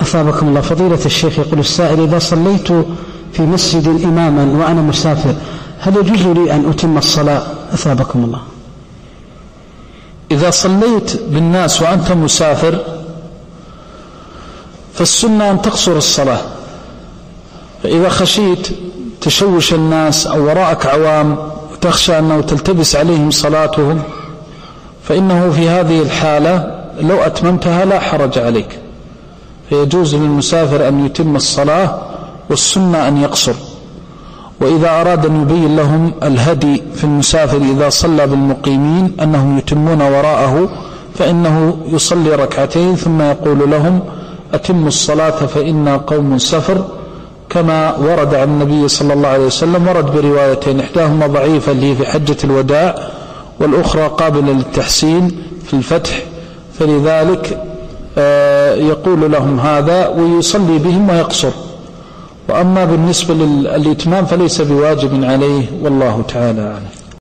أثابكم الله. فضيلة الشيخ، يقول السائل: إذا صليت في مسجد إماما وأنا مسافر هل يجوز لي أن أتم الصلاة؟ أثابكم الله. إذا صليت بالناس وأنت مسافر فالسنة أن تقصر الصلاة، فإذا خشيت تشوش الناس أو وراءك عوام وتخشى أنه تلتبس عليهم صلاتهم فإنه في هذه الحالة لو أتممتها لا حرج عليك، فيجوز للمسافر أن يتم الصلاة والسنة أن يقصر. وإذا أراد أن يبين لهم الهدي في المسافر إذا صلى بالمقيمين أنهم يتمون وراءه فإنه يصلي ركعتين ثم يقول لهم: أتموا الصلاة فإنا قوم سفر، كما ورد عن النبي صلى الله عليه وسلم. ورد بروايتين، إحداهما ضعيفة اللي هي في حجة الوداع، والأخرى قابلة للتحسين في الفتح، فلذلك يقول لهم هذا ويصلي بهم ويقصر. وأما بالنسبة للإتمام فليس بواجب عليه، والله تعالى أعلم.